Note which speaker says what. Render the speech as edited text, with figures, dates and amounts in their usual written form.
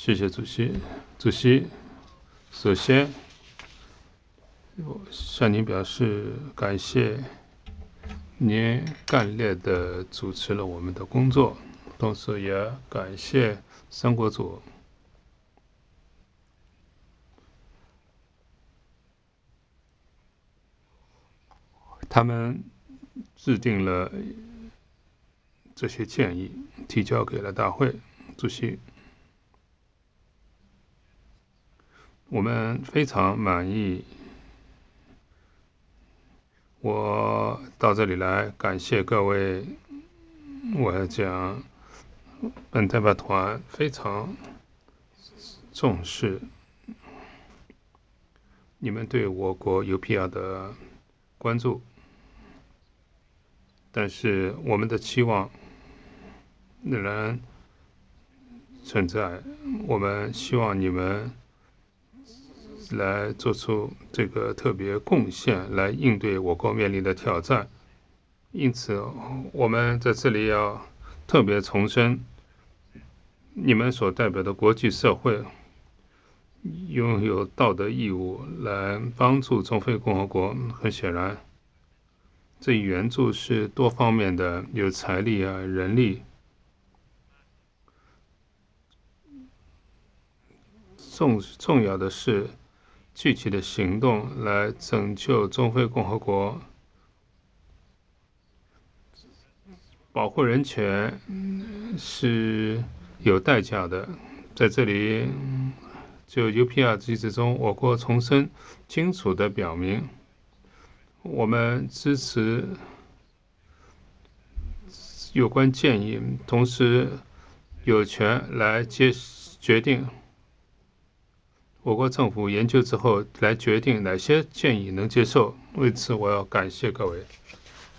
Speaker 1: 谢谢主席。主席，首先我向您表示感谢，您干练地主持了我们的工作，同时也感谢三国组，他们制定了这些建议，提交给了大会。主席，我们非常满意。我到这里来感谢各位，我要讲，本代表团非常重视你们对我国 UPR 的关注，但是我们的期望仍然存在。我们希望你们来做出这个特别贡献，来应对我国面临的挑战。因此，我们在这里要特别重申，你们所代表的国际社会拥有道德义务来帮助中非共和国。很显然，这一援助是多方面的，有财力啊、人力。重要的是具体的行动来拯救中非共和国。保护人权是有代价的，在这里就 UPR 机制中，我国重申清楚地表明，我们支持有关建议，同时有权来决定。我国政府研究之后来决定哪些建议能接受。为此，我要感谢各位。